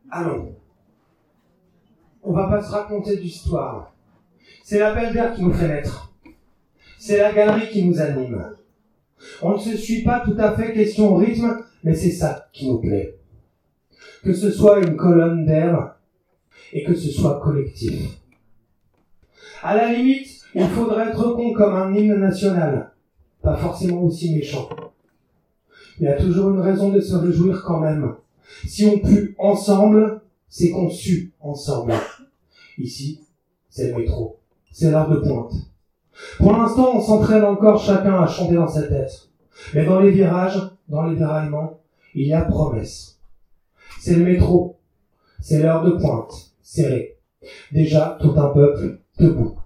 Allons. On va pas se raconter d'histoire. C'est la belle d'air qui nous fait naître. C'est la galerie qui nous anime. On ne se suit pas tout à fait question au rythme, mais c'est ça qui nous plaît. Que ce soit une colonne d'air et que ce soit collectif. À la limite, il faudrait être con comme un hymne national. Pas forcément aussi méchant. Il y a toujours une raison de se réjouir quand même. Si on pue ensemble, c'est qu'on sue ensemble. Ici, c'est le métro. C'est l'heure de pointe. Pour l'instant, on s'entraîne encore chacun à chanter dans sa tête. Mais dans les virages, dans les déraillements, il y a promesse. C'est le métro. C'est l'heure de pointe. Serré. Déjà, tout un peuple debout.